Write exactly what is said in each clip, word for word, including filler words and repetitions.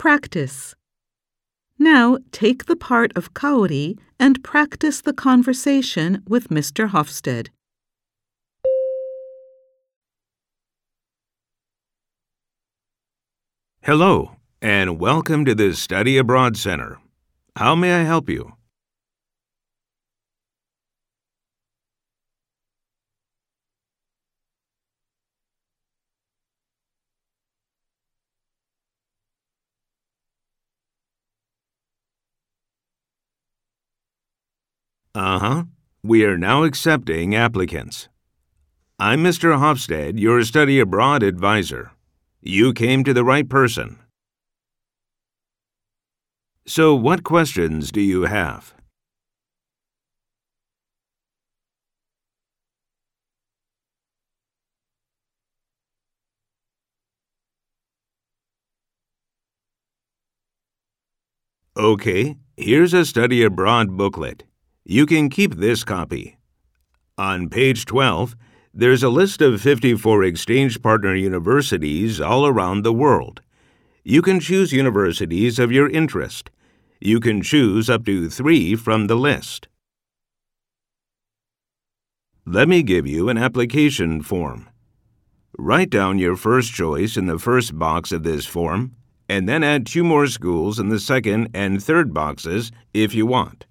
Practice. Now take the part of Kaori and practice the conversation with Mister Hofstede. Hello, and welcome to the Study Abroad Center. How may I help you? Uh-huh. We are now accepting applicants. I'm Mister Hofstede, your study abroad advisor. You came to the right person. So what questions do you have? Okay, here's a study abroad booklet. You can keep this copy. On page twelve, there's a list of fifty-four exchange partner universities all around the world. You can choose universities of your interest. You can choose up to three from the list. Let me give you an application form. Write down your first choice in the first box of this form, and then add two more schools in the second and third boxes if you want.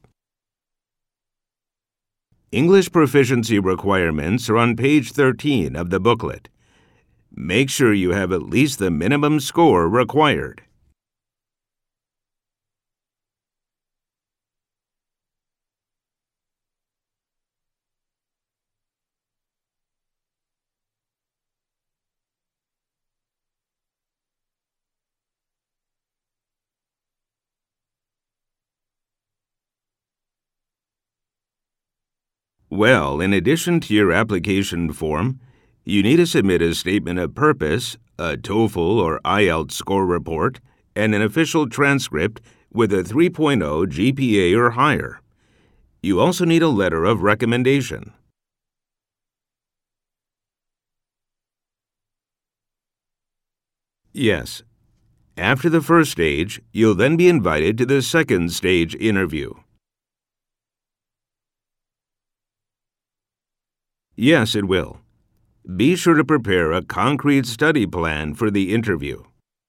English proficiency requirements are on page thirteen of the booklet. Make sure you have at least the minimum score required. Well, in addition to your application form, you need to submit a statement of purpose, a TOEFL or I E L T S score report, and an official transcript with a three point oh G P A or higher. You also need a letter of recommendation. Yes. After the first stage, you'll then be invited to the second stage interview. Yes, it will. Be sure to prepare a concrete study plan for the interview.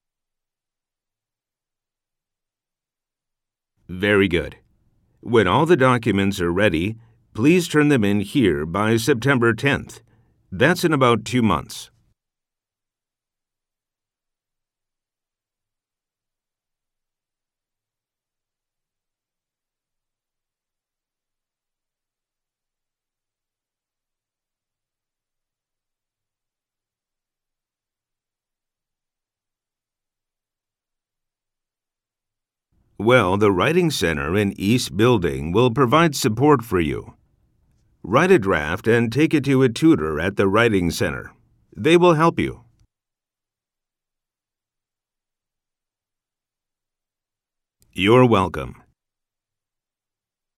Very good. When all the documents are ready, please turn them in here by September tenth. That's in about two months. Well, the Writing Center in East Building will provide support for you. Write a draft and take it to a tutor at the Writing Center. They will help you. You're welcome.